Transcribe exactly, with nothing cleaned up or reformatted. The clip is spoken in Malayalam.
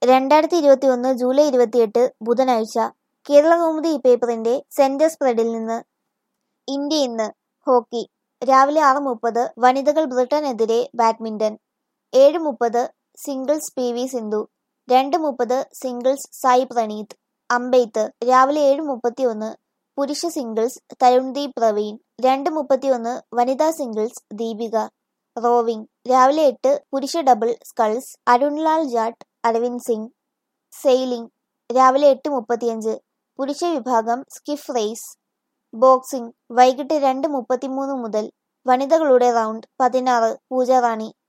രണ്ടായിരത്തി ഇരുപത്തി ഒന്ന് ജൂലൈ ഇരുപത്തിയെട്ട് ബുധനാഴ്ച. കേരളകൗമുദി പേപ്പറിന്റെ സെന്റർ സ്പ്രെഡിൽ നിന്ന്. ഇന്ത്യ ഇന്ന്. ഹോക്കി. രാവിലെ ആറ് മുപ്പത് വനിതകൾ ബ്രിട്ടനെതിരെ ബാഡ്മിന്റൺ. ഏഴ് മുപ്പത് സിംഗിൾസ് പി വി സിന്ധു. രണ്ട് മുപ്പത് സിംഗിൾസ് സായ് പ്രണീത്. അമ്പെയ്ത്ത്. രാവിലെ ഏഴ് മുപ്പത്തിയൊന്ന് പുരുഷ സിംഗിൾസ് തരുൺദീപ് പ്രവീൺ. രണ്ട് മുപ്പത്തിയൊന്ന് വനിതാ സിംഗിൾസ് ദീപിക. റോവിംഗ്. രാവിലെ എട്ട് പുരുഷ double sculls Arunlal Jat Arvind Singh. Sailing. രാവിലെ എട്ട് മുപ്പത്തിയഞ്ച് പുരുഷ വിഭാഗം സ്കിഫ് റേസ്. ബോക്സിംഗ്. വൈകിട്ട് രണ്ട് മുപ്പത്തിമൂന്ന് മുതൽ. വനിതകളുടെ റൗണ്ട് പതിനാറ് പൂജ റാണി.